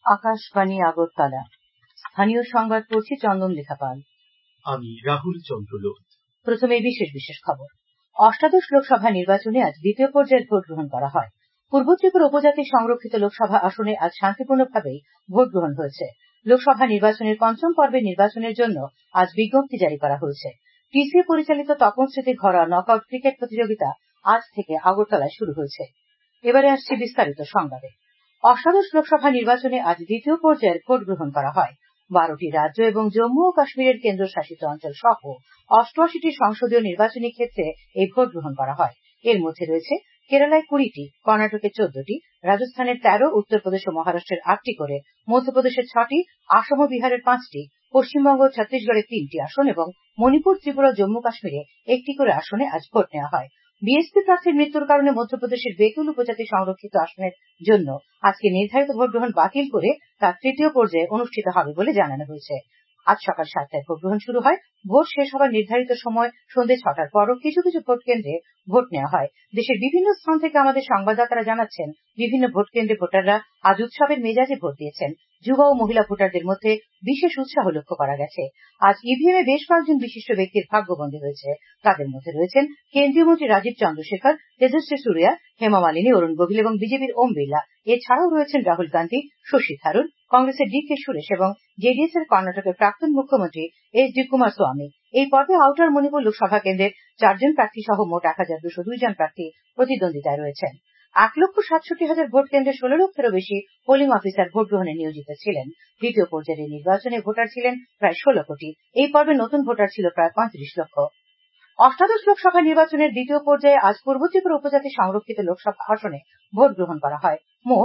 আকাশবাণী আগরতলা। স্থানীয় সংবাদ পড়ছি চন্দন লেখাপাল। আমি রাহুল চন্দ্র লোধ। প্রথমে বিশেষ খবর। অষ্টাদশ লোকসভা নির্বাচনে আজ দ্বিতীয় পর্যায়ের ভোট গ্রহণ করা হয়। পূর্ব ত্রিপুরা উপজাতি সংরক্ষিত লোকসভা আসনে আজ শান্তিপূর্ণভাবেই ভোট গ্রহণ হয়েছে। লোকসভা নির্বাচনের পঞ্চম পর্বের নির্বাচনের জন্য আজ বিজ্ঞপ্তি জারি করা হয়েছে। টিসিএ পরিচালিত তপন স্মৃতি ঘরোয়া নকআউট ক্রিকেট প্রতিযোগিতা আজ থেকে আগরতলায় শুরু হয়েছে। এবারে আসছে বিস্তারিত সংবাদে। অষ্টাদশ লোকসভা নির্বাচনে আজ দ্বিতীয় পর্যায়ের ভোট গ্রহণ করা হয়। 12টি রাজ্য এবং জম্মু ও কাশ্মীরের কেন্দ্রশাসিত অঞ্চল সহ 88টি সংসদীয় নির্বাচনী ক্ষেত্রে এই ভোট গ্রহণ করা হয়। এর মধ্যে রয়েছে কেরালায় 20টি, কর্ণাটকে 14টি, রাজস্থানের 13, উত্তরপ্রদেশ ও মহারাষ্ট্রের 8টি করে, মধ্যপ্রদেশের 6টি, আসাম ও বিহারের 5টি, পশ্চিমবঙ্গ ও ছত্তিশগড়ের 3টি আসন এবং মণিপুর, ত্রিপুরা ও জম্মু কাশ্মীরে 1টি করে আসনে আজ ভোট নেওয়া হয়। বিএসপি প্রার্থীর মৃত্যুর কারণে মধ্যপ্রদেশের বেতুল উপজাতি সংরক্ষিত আসনের জন্য আজকে নির্ধারিত ভোট গ্রহণ বাতিল করে তা তৃতীয় পর্যায়ে অনুষ্ঠিত হবে বলে জানানো হয়েছে। আজ সকাল 7টায় ভোট গ্রহণ শুরু হয়। ভোট শেষ হবার নির্ধারিত সময় সন্ধ্যে 6টার পরও কিছু ভোট কেন্দ্রে ভোট নেওয়া হয়। দেশের বিভিন্ন স্থান থেকে আমাদের সংবাদদাতারা জানাচ্ছেন, বিভিন্ন ভোট কেন্দ্রে ভোটাররা আজ উৎসবের মেজাজে ভোট দিয়েছেন। যুবা ও মহিলা ভোটারদের মধ্যে বিশেষ উৎসাহ লক্ষ্য করা গেছে। আজ ইভিএমে বেশ কয়েকজন বিশিষ্ট ব্যক্তির ভাগ্যবন্দী হয়েছে। তাদের মধ্যে রয়েছেন কেন্দ্রীয় মন্ত্রী রাজীব চন্দ্রশেখর, তেজস্বী সুরিয়া, হেমা মালিনী, অরুণ গোভিল এবং বিজেপির ওম বিড়লা। এছাড়াও রয়েছেন রাহুল গান্ধী, শশী থারুর, কংগ্রেসের ডি.কে. সুরেশ এবং জেডিএস এর কর্ণাটকের প্রাক্তন মুখ্যমন্ত্রী এইচ.ডি. কুমার স্বামী। এই পর্বে আউটার মণিপুর লোকসভা কেন্দ্রের 4 জন প্রার্থী সহ মোট 1202 জন প্রার্থী প্রতিদ্বন্দ্বিতায় রয়েছেন। 1,67,000 ভোট কেন্দ্রে 16 লক্ষেরও বেশি পোলিং অফিসার ভোট গ্রহণে নিয়োজিত ছিলেন। দ্বিতীয় পর্যায়ের নির্বাচনে ভোটার ছিলেন প্রায় 16 কোটি। এই পর্বে নতুন ভোটার ছিল প্রায় 35 লক্ষ। অষ্টাদশ লোকসভা নির্বাচনের দ্বিতীয় পর্যায়ে আজ পূর্ব ত্রিপুরা উপজাতি সংরক্ষিত লোকসভা আসনে ভোট গ্রহণ করা হয়। মোট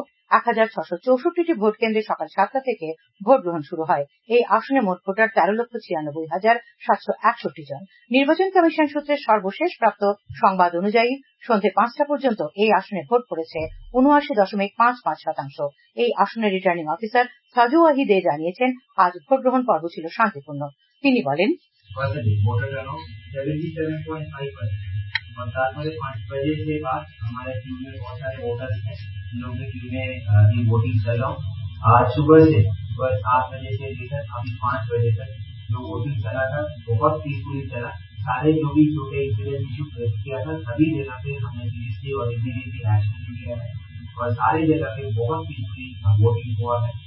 1664টি ভোট কেন্দ্রে সকাল 7টা থেকে ভোট গ্রহণ শুরু হয়। এই আসনে মোট ভোটার 13,96,761 জন। নির্বাচন কমিশন সূত্রে সর্বশেষ প্রাপ্ত সংবাদ অনুযায়ী সন্ধ্যে 5টা পর্যন্ত এই আসনে ভোট পড়েছে 79.55%। এই আসনের রিটার্নিং অফিসার সাজু ওয়াহি দে জানিয়েছেন, আজ ভোট গ্রহণ পর্ব ছিল শান্তিপূর্ণ। তিনি বলেন, वोटर टर्नआउट 77.5%। और 5 बजे के बाद हमारे क्यू में बहुत सारे वोटर्स हैं, लोग क्यू में ये वोटिंग कर रहा हूँ। आज सुबह से 7 बजे से लेकर अभी 5 बजे तक जो वोटिंग चला था बहुत पीसफुली चला। सारे जो भी छोटे इंसिडेंट इशू फेस किया था सभी जगह पे हमने मिनिस्ट्री और इमीडिएटली एक्शन लिया है और सारी जगह पे बहुत पीसफुली वोटिंग हुआ है।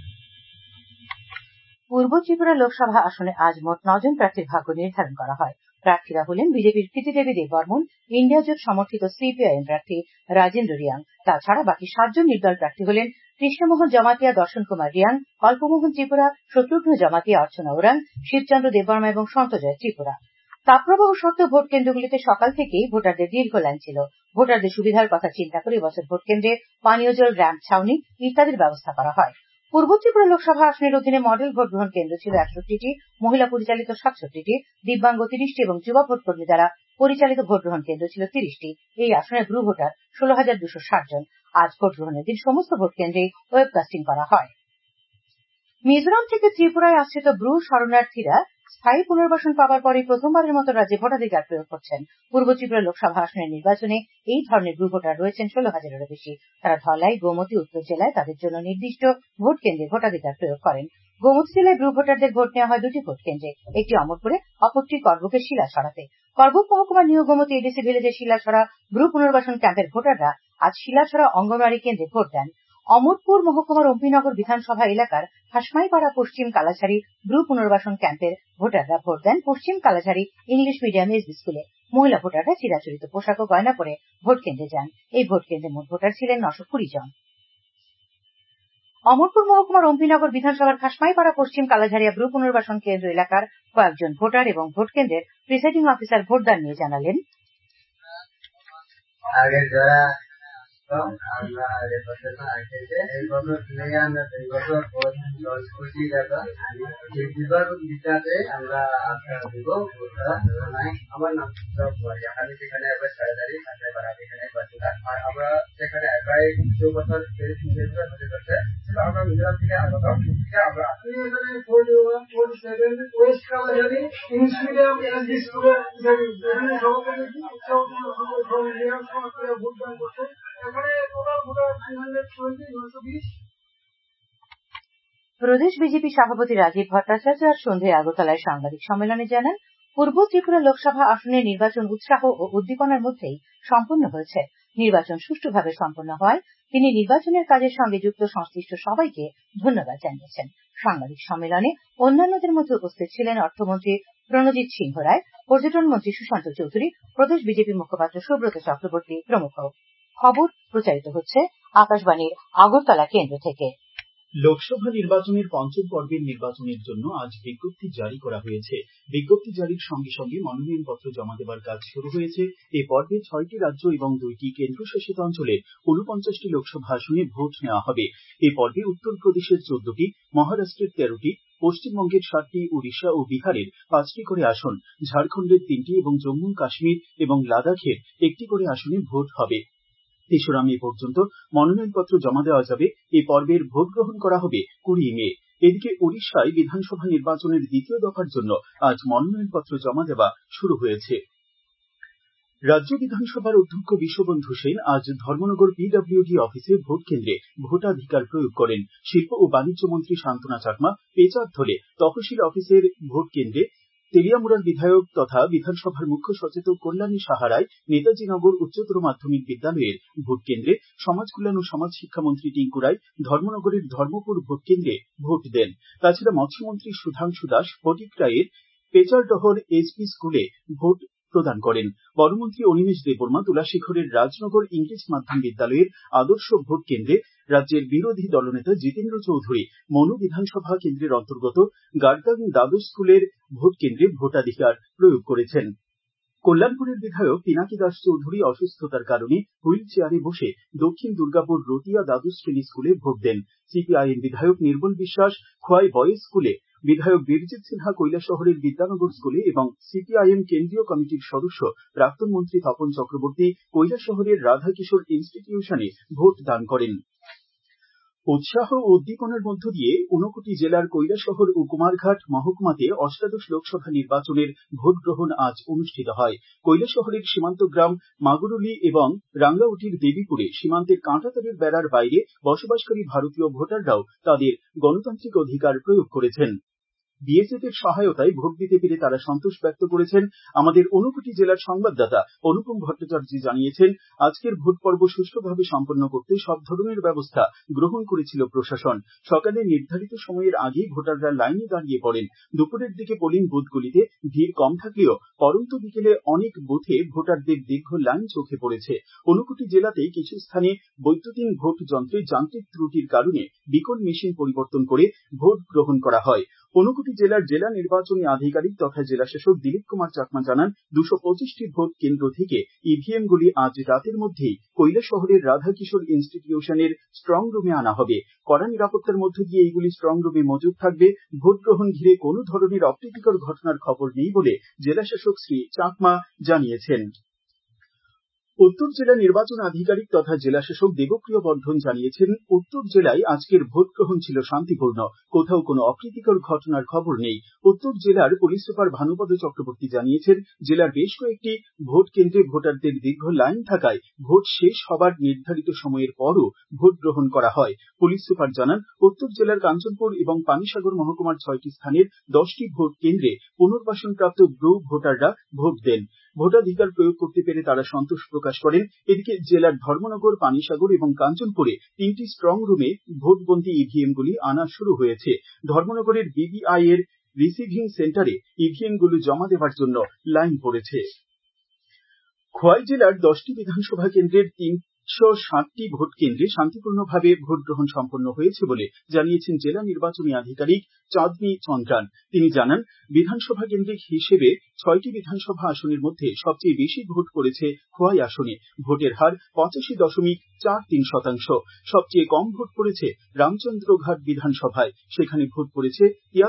পূর্ব ত্রিপুরা লোকসভা আসনে আজ মোট 9 জন প্রার্থীর ভাগ্য নির্ধারণ করা হয়। প্রার্থীরা হলেন বিজেপির প্রীতিদেবী দেববর্মন, ইন্ডিয়া জোট সমর্থিত সিপিআইএম প্রার্থী রাজেন্দ্র রিয়াং। তাছাড়া বাকি 7 জন নির্দল প্রার্থী হলেন কৃষ্ণমোহন জমাতিয়া, দর্শন কুমার রিয়াং, কল্পমোহন ত্রিপুরা, শত্রুঘ্ন জমাতিয়া, অর্চনা ওরাং, শিবচন্দ্র দেববর্মা এবং সন্তজয় ত্রিপুরা। তাপপ্রবাহ সত্ত্বেও ভোট কেন্দ্রগুলিতে সকাল থেকেই ভোটারদের দীর্ঘ লাইন ছিল। ভোটারদের সুবিধার কথা চিন্তা করে এবছর ভোট কেন্দ্রে পানীয় জল, র্যাম্প, ছাউনি ইত্যাদির ব্যবস্থা করা হয়। পূর্ব ত্রিপুরা লোকসভা আসনের অধীনে মডেল ভোট গ্রহণ কেন্দ্র ছিল 61টি, মহিলা পরিচালিত 67টি, দিব্যাঙ্গ 30টি এবং যুবা ভোট কর্মী দ্বারা পরিচালিত ভোট গ্রহণ কেন্দ্র ছিল 30টি। এই আসনে ব্রু ভোটার 16,260 জন। আজ ভোট গ্রহণের দিন সমস্ত ভোট কেন্দ্রে ওয়েবকাস্টিং করা হয়। মিজোরাম থেকে ত্রিপুরায় আশ্রিত ব্রু শরণার্থীরা স্থায়ী পুনর্বাসন পাবার পরে প্রথমবারের মতো রাজ্যে ভোটাধিকার প্রয়োগ করছেন। পূর্ব ত্রিপুরা লোকসভা আসনের নির্বাচনে এই ধরনের ব্রু ভোটার রয়েছেন 16,000-এরও বেশি। তারা ধলাই, গোমতী, উত্তর জেলায় তাদের জন্য নির্দিষ্ট ভোট কেন্দ্রে ভোটাধিকার প্রয়োগ করেন। গোমতী জেলায় ব্রু ভোটারদের ভোট নেওয়া হয় 2টি ভোট কেন্দ্রে, একটি অমরপুরে, অপরটি করবুকের শিলাছড়াতে। করবুক মহকুমার নিউ গোমতী এডিসি ভিলেজের শিলাছড়া ব্রু পুনর্বাসন ক্যাম্পের ভোটাররা আজ শিলাছড়া অঙ্গনওয়াড়ি কেন্দ্রে ভোট দেন। অমরপুর মহকুমার অম্বিনগর বিধানসভা এলাকার হাসমাইপাড়া পশ্চিম কালাঝারি ব্রু পুনর্বাসন ক্যাম্পের ভোটাররা ভোট দেন পশ্চিম কালাঝারি ইংলিশ মিডিয়াম এসবি স্কুলে। মহিলা ভোটাররা চিরাচরিত পোশাক ও গয়না পরে ভোট কেন্দ্রে যান। এই ভোট কেন্দ্রে মোট ভোটার ছিলেন 920 জন। অমরপুর মহকুমার অম্বিনগর বিধানসভার খাসমাইপাড়া পশ্চিম কালাঝারিয়া ব্রু পুনর্বাসন কেন্দ্র এলাকার কয়েকজন ভোটার এবং ভোট কেন্দ্রের প্রিসাইডিং অফিসার ভোটদান নিয়ে জানালেন, আমরা এই বছর থেকে আমরা 2 বছর পর 10 কোটি টাকা দিতে আমরা দিব। আমার নাম আমি সেখানে একবার সরকারি এখানে আর আমরা সেখানে একাই 2 বছর হতে করছে। আমরা মিজোরাম থেকে আগত আমরা west Kalajhari English medium SB স্কুলের সভাপতি ভোটদান করছে। এখানে টোটাল ভোটার 320। প্রদেশ বিজেপি সভাপতি রাজীব ভট্টাচার্য আজ সন্ধ্যায় আগরতলায় সাংবাদিক সম্মেলনে জানান, পূর্ব ত্রিপুরা লোকসভা আসনে নির্বাচন উৎসাহ ও উদ্দীপনার মধ্যেই সম্পন্ন হয়েছে। নির্বাচন সুষ্ঠুভাবে সম্পন্ন হওয়ায় তিনি নির্বাচনের কাজের সঙ্গে যুক্ত সংশ্লিষ্ট সবাইকে ধন্যবাদ জানিয়েছেন। সাংবাদিক সম্মেলনে অন্যান্যদের মধ্যে উপস্থিত ছিলেন অর্থমন্ত্রী প্রণজিৎ সিংহ রায়, পর্যটন মন্ত্রী সুশান্ত চৌধুরী, প্রদেশ বিজেপি মুখপাত্র সুব্রত চক্রবর্তী প্রমুখ। খবর প্রচারিত হচ্ছে আকাশবাণীর আগরতলা কেন্দ্র থেকে। লোকসভা নির্বাচনের পঞ্চম পর্বের নির্বাচনের জন্য আজ বিজ্ঞপ্তি জারি করা হয়েছে। বিজ্ঞপ্তি জারির সঙ্গে সঙ্গে মনোনয়নপত্র জমা দেবার কাজ শুরু হয়েছে। এই পর্বে 6টি রাজ্য এবং 2টি কেন্দ্রশাসিত অঞ্চলে 49টি লোকসভা আসনে ভোট নেওয়া হবে। এই পর্বে উত্তরপ্রদেশের 14টি, মহারাষ্ট্রের 13টি, পশ্চিমবঙ্গের 7টি, উড়িষ্যা ও বিহারের 5টি করে আসন, ঝাড়খণ্ডের 3টি এবং জম্মু কাশ্মীর এবং লাদাখের 1টি করে আসনে ভোট হবে। 3রা মে পর্যন্ত মনোনয়নপত্র জমা দেওয়া যাবে। এই পর্বের ভোট গ্রহণ করা হবে 20 মে। এদিকে ওড়িশায় বিধানসভা নির্বাচনের দ্বিতীয় দফার জন্য আজ মনোনয়নপত্র জমা দেওয়া শুরু হয়েছে। রাজ্য বিধানসভার অধ্যক্ষ বিশ্ববন্ধু সেন আজ ধর্মনগর পিডব্লিউডি অফিসে ভোট কেন্দ্রে ভোটাধিকার প্রয়োগ করেন। শিল্প ও বাণিজ্য মন্ত্রী শান্তনা চাকমা পেচারথলে তহসিল অফিসের ভোট কেন্দ্রে, তেলিয়ামুড়ার বিধায়ক তথা বিধানসভার মুখ্য সচেতক কল্যাণী সাহারায় নেতাজি নগর উচ্চতর মাধ্যমিক বিদ্যালয়ের ভোট কেন্দ্রে, সমাজ কল্যাণ ও সমাজ শিক্ষামন্ত্রী টিঙ্কু রায় ধর্মনগরের ধর্মপুর ভোট কেন্দ্রে ভোট দেন। তাছাড়া মৎস্যমন্ত্রী সুধাংশু দাস ফটিক রায়ের পেচারডহর এসপি স্কুলে ভোট প্রদান করেন। বনমন্ত্রী অনিমেষ দেববর্মা তুলাশিখরের রাজনগর ইংরেজ মাধ্যম বিদ্যালয়ের আদর্শ ভোট কেন্দ্রে, রাজ্যের বিরোধী দলনেতা জিতেন্দ্র চৌধুরী মনু বিধানসভা কেন্দ্রের অন্তর্গত গার্গাং দ্বাদশ স্কুলের ভোট কেন্দ্রে ভোটাধিকার প্রয়োগ করেছেন। কল্যাণপুরের বিধায়ক পিনাকি দাস চৌধুরী অসুস্থতার কারণে হুইল চেয়ারে বসে দক্ষিণ দুর্গাপুর রতিয়া দ্বাদশ শ্রেণী স্কুলে ভোট দেন। সিপিআইএম বিধায়ক নির্মল বিশ্বাস খোয়াই বয়েজ স্কুলে, বিধায়ক বীরজিৎ সিনহা কৈলাসহরের বিদ্যানগর স্কুলে এবং সিপিআইএম কেন্দ্রীয় কমিটির সদস্য প্রাক্তন মন্ত্রী তপন চক্রবর্তী কৈলাসহরের রাধাকিশোর ইনস্টিটিউশনে ভোট দান করেন। উৎসাহ ও উদ্দীপনার মধ্য দিয়ে ঊনকোটি জেলার কৈলাসহর ও কুমারঘাট মহকুমাতে অষ্টাদশ লোকসভা নির্বাচনের ভোট গ্রহণ আজ অনুষ্ঠিত হয়। কৈলাসহরের সীমান্ত গ্রাম মাগুরুলি এবং রাঙ্গাউটির দেবীপুরে সীমান্তের কাঁটাতারের বেড়ার বাইরে বসবাসকারী ভারতীয় ভোটাররাও তাদের গণতান্ত্রিক অধিকার প্রয়োগ করেছেন। বিএসএফ এর সহায়তায় ভোট দিতে পেরে তারা সন্তোষ ব্যক্ত করেছেন। আমাদের ঊনকোটি জেলার সংবাদদাতা অনুপম ভট্টাচার্য জানিয়েছেন, আজকের ভোট পর্ব সুষ্ঠুভাবে সম্পন্ন করতে সব ধরনের ব্যবস্থা গ্রহণ করেছিল প্রশাসন। সকালে নির্ধারিত সময়ের আগেই ভোটাররা লাইনে দাঁড়িয়ে পড়েন। দুপুরের দিকে পোলিং বুথগুলিতে ভিড় কম থাকলেও পরন্ত বিকেলে অনেক বুথে ভোটারদের দীর্ঘ লাইন চোখে পড়েছে। ঊনকোটি জেলাতেই কিছু স্থানে বৈদ্যুতিন ভোট যন্ত্রে যান্ত্রিক ত্রুটির কারণে বিকল মেশিন পরিবর্তন করে ভোট গ্রহণ করা হয়। ঊনকোটি জেলার জেলা নির্বাচনী আধিকারিক তথা জেলাশাসক দিলীপ কুমার চাকমা জানান, 225টি ভোট কেন্দ্র থেকে ইভিএম গুলি আজ রাতের মধ্যেই কৈলাসহরের রাধাকিশোর ইনস্টিটিউশনের স্ট্রং রুমে আনা হবে। কড়া নিরাপত্তার মধ্য দিয়ে এইগুলি স্ট্রং রুমে মজুদ থাকবে। ভোট গ্রহণ ঘিরে কোনো ধরনের অপ্রীতিকর ঘটনার খবর নেই বলে জেলাশাসক শ্রী চাকমা জানিয়েছেন। উত্তর জেলা নির্বাচন আধিকারিক তথা জেলাশাসক দেবপ্রিয় বর্ধন জানিয়েছেন, উত্তর জেলায় আজকের ভোট গ্রহণ ছিল শান্তিপূর্ণ, কোথাও কোনো অপ্রীতিকর ঘটনার খবর নেই। উত্তর জেলার পুলিশ সুপার ভানুপদ চক্রবর্তী জানিয়েছেন, জেলার বেশ কয়েকটি ভোট কেন্দ্রে ভোটারদের দীর্ঘ লাইন থাকায় ভোট শেষ হবার নির্ধারিত সময়ের পরও ভোট গ্রহণ করা হয়। পুলিশ সুপার জানান, উত্তর জেলার কাঞ্চনপুর এবং পানিসাগর মহকুমার 6টি স্থানের 10টি ভোট কেন্দ্রে পুনর্বাসনপ্রাপ্ত ব্রু ভোটাররা ভোট দেন। ভোটাধিকার প্রয়োগ করতে পেরে তারা সন্তোষ প্রকাশ করেন। এদিকে জেলার ধর্মনগর, পানিসাগর এবং কাঞ্চনপুরে 3টি স্ট্রং রুমে ভোটবন্দী ইভিএম গুলি আনা শুরু হয়েছে। ধর্মনগরের বিবিআই এর রিসিভিং সেন্টারে ইভিএম গুলি জমা দেওয়ার জন্য লাইন পড়েছে। খোয়াই জেলার 10টি বিধানসভা কেন্দ্রের 360টি ভোট কেন্দ্রে শান্তিপূর্ণভাবে ভোট গ্রহণ সম্পন্ন হয়েছে বলে জানিয়েছেন জেলা নির্বাচনী আধিকারিক চাঁদনী চন্দ্রান। তিনি জানান, বিধানসভা কেন্দ্রিক হিসেবে 6টি বিধানসভা আসনের মধ্যে সবচেয়ে বেশি ভোট পড়েছে খোয়াই আসনে। ভোটের হার 85.43%। সবচেয়ে কম ভোট পড়েছে রামচন্দ্রঘাট বিধানসভায়, সেখানে ভোট পড়েছে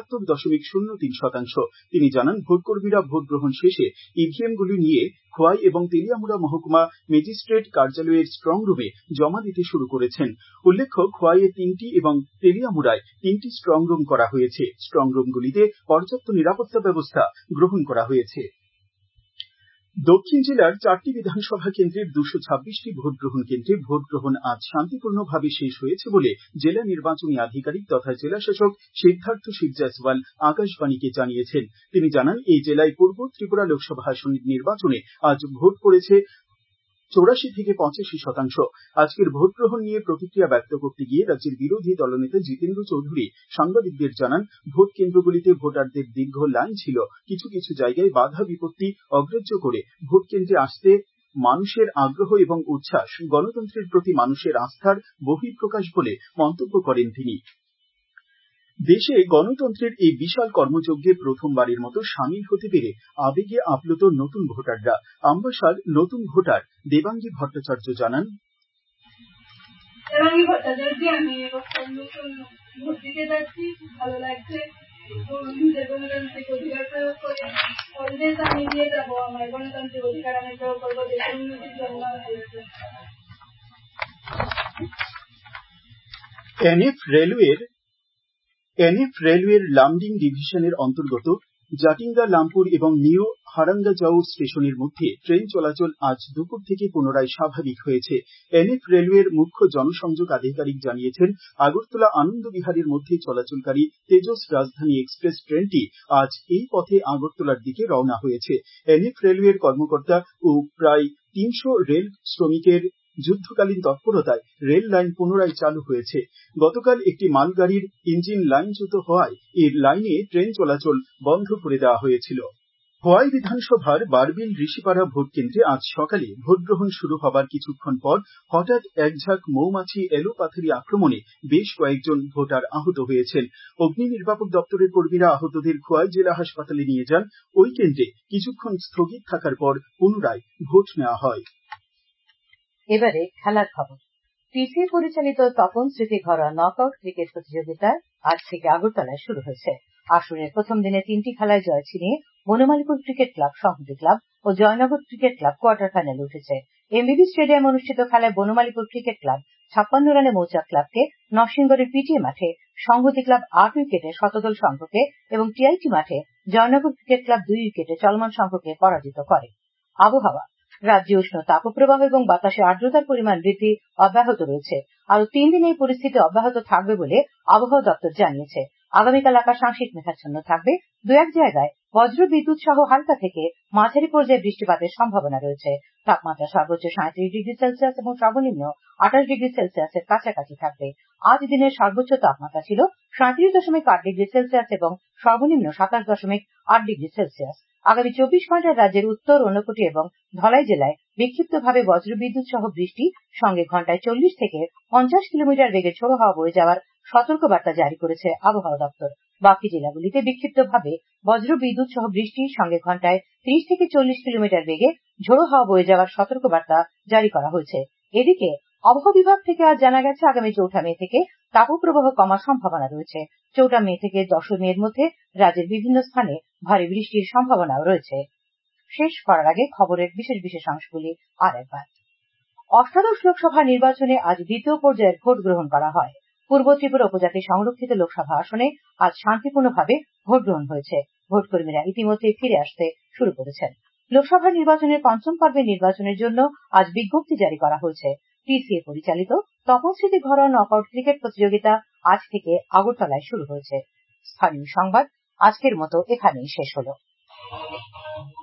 73.03%। তিনি জানান, ভোটকর্মীরা ভোট গ্রহণ শেষে ইভিএম গুলি নিয়ে খোয়াই এবং তেলিয়ামুড়া মহকুমা ম্যাজিস্ট্রেট কার্যালয়ের স্ট্রং রুমে জমা দিতে শুরু করেছেন। উল্লেখ্য, খোয়াইয়ে 3টি এবং তেলিয়ামুড়ায় 3টি স্ট্রং রুম করা হয়েছে। স্ট্রং রুমগুলিতে পর্যাপ্ত নিরাপত্তা ব্যবস্থা গ্রহণ করা হয়েছে। দক্ষিণ জেলার 4টি বিধানসভা কেন্দ্রের 226টি ভোট গ্রহণ কেন্দ্রে ভোট গ্রহণ আজ শান্তিপূর্ণভাবে শেষ হয়েছে বলে জেলা নির্বাচনী আধিকারিক তথা জেলাশাসক সিদ্ধার্থ শিব জয়সওয়াল আকাশবাণীকে জানিয়েছেন। তিনি জানান, এই জেলায় পূর্ব ত্রিপুরা লোকসভা আসনের নির্বাচনে আজ ভোট পড়েছে 84 থেকে 85%। আজকের ভোট গ্রহণ নিয়ে প্রতিক্রিয়া ব্যক্ত করতে গিয়ে রাজ্যের বিরোধী দলনেতা জিতেন্দ্র চৌধুরী সাংবাদিকদের জানান, ভোট কেন্দ্রগুলিতে ভোটারদের দীর্ঘ লাইন ছিল। কিছু কিছু জায়গায় বাধা বিপত্তি অগ্রাহ্য করে ভোট কেন্দ্রে আসতে মানুষের আগ্রহ এবং উচ্ছ্বাস গণতন্ত্রের প্রতি মানুষের আস্থার বহিঃপ্রকাশ বলে মন্তব্য করেন তিনি। দেশে গণতন্ত্রের এই বিশাল কর্মযজ্ঞে প্রথমবারের মতো সামিল হতে পেরে আবেগে আপ্লুত নতুন ভোটাররা। আমবাসার নতুন ভোটার দেবাঙ্গী ভট্টাচার্য জানান, আমি ভোট দিতে যাচ্ছি, ভালো লাগছে। নিজের গণতান্ত্রিক অধিকার প্রয়োগ করে অলওয়েজ আমি দিয়ে যাবো আমার গণতান্ত্রিক অধিকার আমি প্রয়োগ করবো দেশের উন্নতির জন্য। এনএফ রেলওয়ের লামডিং ডিভিশনের অন্তর্গত জাটিঙ্গা লামপুর এবং নিউ হারাঙ্গাজাউর স্টেশনের মধ্যে ট্রেন চলাচল আজ দুপুর থেকে পুনরায় স্বাভাবিক হয়েছে। এনএফ রেলওয়ের মুখ্য জনসংযোগ আধিকারিক জানিয়েছেন, আগরতলা আনন্দ বিহারের মধ্যে চলাচলকারী তেজস রাজধানী এক্সপ্রেস ট্রেনটি আজ এই পথে আগরতলার দিকে রওনা হয়েছে। এনএফ রেলওয়ের কর্মকর্তা ও প্রায় 300 রেল শ্রমিকের যুদ্ধকালীন তৎপরতায় রেল লাইন পুনরায় চালু হয়েছে। গতকাল একটি মালগাড়ির ইঞ্জিন লাইনচ্যুত হওয়ায় এর লাইনে ট্রেন চলাচল বন্ধ করে দেওয়া হয়েছিল। খোয়াই বিধানসভার বারবিল ঋষিপাড়া ভোট কেন্দ্রে আজ সকালে ভোট গ্রহণ শুরু হবার কিছুক্ষণ পর হঠাৎ একঝাঁক মৌমাছি এলোপাথারি আক্রমণে বেশ কয়েকজন ভোটার আহত হয়েছেন। অগ্নি নির্বাপক দপ্তরের কর্মীরা আহতদের খোয়াই জেলা হাসপাতালে নিয়ে যান। ওই কেন্দ্রে কিছুক্ষণ স্থগিত থাকার পর পুনরায় ভোট নেওয়া হয়। এবারে খেলার খবর। টিসিএ পরিচালিত তপন স্মৃতি ঘরোয়া নকআউট ক্রিকেট প্রতিযোগিতা আজ থেকে আগরতলায় শুরু হয়েছে। আসরের প্রথম দিনে 3টি খেলায় জয় ছিনিয়ে Banamalipur cricket club, Sanghati club ও জয়নগর ক্রিকেট ক্লাব কোয়ার্টার ফাইনালে উঠেছে। এমবিবি স্টেডিয়ামে অনুষ্ঠিত খেলায় বনমালীপুর ক্রিকেট ক্লাব 56 রানে মৌচাক ক্লাবকে, নরসিংগড়ের পিটিএ মাঠে সংহতি ক্লাব 8 উইকেটে শতদল সংঘকে এবং টিআইটি মাঠে জয়নগর ক্রিকেট ক্লাব 2 উইকেটে চলমান সংঘকে পরাজিত করে। আবহাওয়া। রাজ্যে উষ্ণ তাপপ্রবাহ এবং বাতাসে আর্দ্রতার পরিমাণ বৃদ্ধি অব্যাহত রয়েছে। আরো 3 দিন এই পরিস্থিতি অব্যাহত থাকবে বলে আবহাওয়া দপ্তর জানিয়েছে। আগামীকাল আকাশ আংশিক মেঘাচ্ছন্ন থাকবে। 2-1 জায়গায় বজ্র বিদ্যুৎ সহ হালকা থেকে মাঝারি পর্যায়ে বৃষ্টিপাতের সম্ভাবনা রয়েছে। তাপমাত্রা সর্বোচ্চ 37 ডিগ্রি সেলসিয়াস এবং সর্বনিম্ন 28 ডিগ্রি সেলসিয়াসের কাছাকাছি থাকবে। আজ দিনের সর্বোচ্চ তাপমাত্রা ছিল 37.8 ডিগ্রি সেলসিয়াস এবং সর্বনিম্ন 27.8 ডিগ্রি সেলসিয়াস। আগামী 24 ঘন্টায় রাজ্যের উত্তর, ঊনকোটি এবং ধলাই জেলায় বিক্ষিপ্তভাবে বজ্রবিদ্যুৎ সহ বৃষ্টি সঙ্গে ঘন্টায় 40 থেকে 50 কিলোমিটার বেগে ঝোড়ো হাওয়া বয়ে যাওয়ার সতর্কবার্তা জারি করেছে আবহাওয়া দপ্তর। বাকি জেলাগুলিতে বিক্ষিপ্তভাবে বজ্রবিদ্যুৎ সহ বৃষ্টি সঙ্গে ঘন্টায় 30 থেকে 40 কিলোমিটার বেগে ঝোড়ো হাওয়া বয়ে যাওয়ার সতর্কবার্তা জারি করা হয়েছে। এদিকে আবহাওয়া বিভাগ থেকে আজ জানা গেছে, আগামী 4 মে থেকে তাপপ্রবাহ কমার সম্ভাবনা রয়েছে। 4 মে থেকে 10 মের মধ্যে রাজ্যের বিভিন্ন স্থানে ভারী বৃষ্টির সম্ভাবনাও রয়েছে। শেষ করার আগে খবরের বিশেষ অংশগুলি আর একবার। অষ্টাদশ লোকসভা নির্বাচনে আজ দ্বিতীয় পর্যায়ের ভোট গ্রহণ করা হয়। পূর্ব ত্রিপুরা উপজাতি সংরক্ষিত লোকসভা আসনে আজ শান্তিপূর্ণভাবে ভোট গ্রহণ হয়েছে। ভোটকর্মীরা ইতিমধ্যে ফিরে আসতে শুরু করেছেন। লোকসভা নির্বাচনের 5ম পর্বের নির্বাচনের জন্য আজ বিজ্ঞপ্তি জারি করা হয়েছে। টিসিএ পরিচালিত তপন স্মৃতি ঘরোয়া নকআউট ক্রিকেট প্রতিযোগিতা আজ থেকে আগরতলায় শুরু হয়েছে। স্থানীয় সংবাদ আজকের মতো এখানেই শেষ হলো।